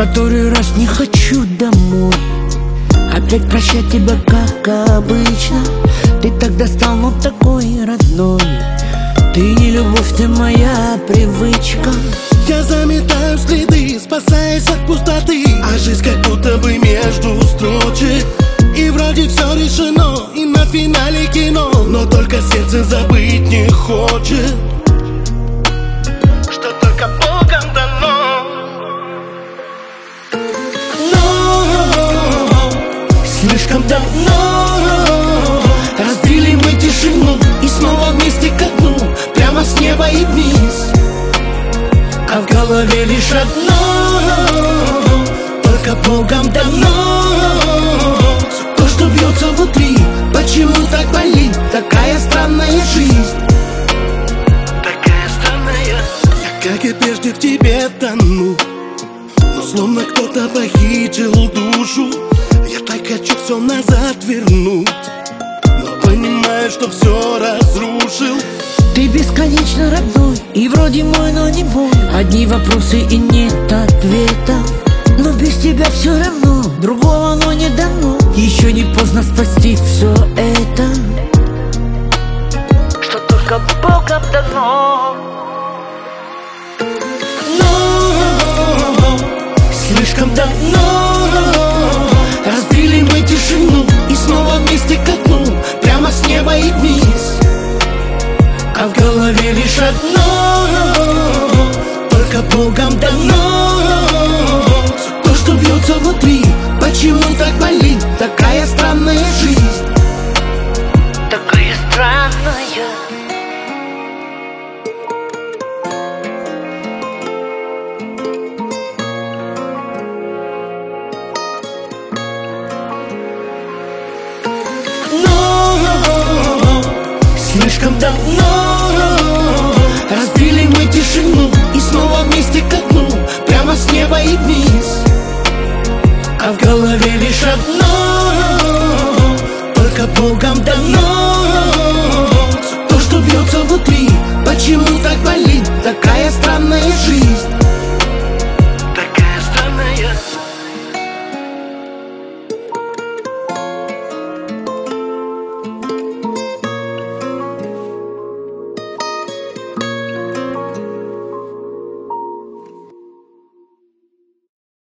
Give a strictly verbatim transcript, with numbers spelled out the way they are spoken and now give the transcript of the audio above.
который раз не хочу домой, опять прощать тебя, как обычно. Ты тогда стал, ну, такой родной. Ты не любовь, ты моя привычка. Я заметаю следы, спасаясь от пустоты, а жизнь как будто бы между строчек. И вроде все решено, и на финале кино, но только сердце забыть не хочет, что только Богом дано. Но слишком давно разбили мы тишину, и снова вместе ко дну, прямо с неба и вниз. А в голове лишь одно, только Богом дано. То, что бьется внутри, почему так болит? Такая странная жизнь, такая странная. Я, как и прежде, в тебе тону, но словно кто-то похитил душу. Я так хочу все назад вернуть, но понимаю, что все разрушил. Ты бесконечно родной, и вроде мой, но не мой. Одни вопросы и нет ответа, но без тебя все равно, другого оно не дано. Еще не поздно спасти все это, что только Богом дано. Но слишком давно разбили мы тишину, и снова вместе ко дну, прямо с неба и вниз. А в голове лишь одно, только Богом дано. То, что бьется внутри, почему так болит? Такая странная жизнь, Такая странная. но слишком давно разбили мы тишину, и снова вместе ко дну, прямо с неба и вниз. А в голове лишь одно, только Богом дано.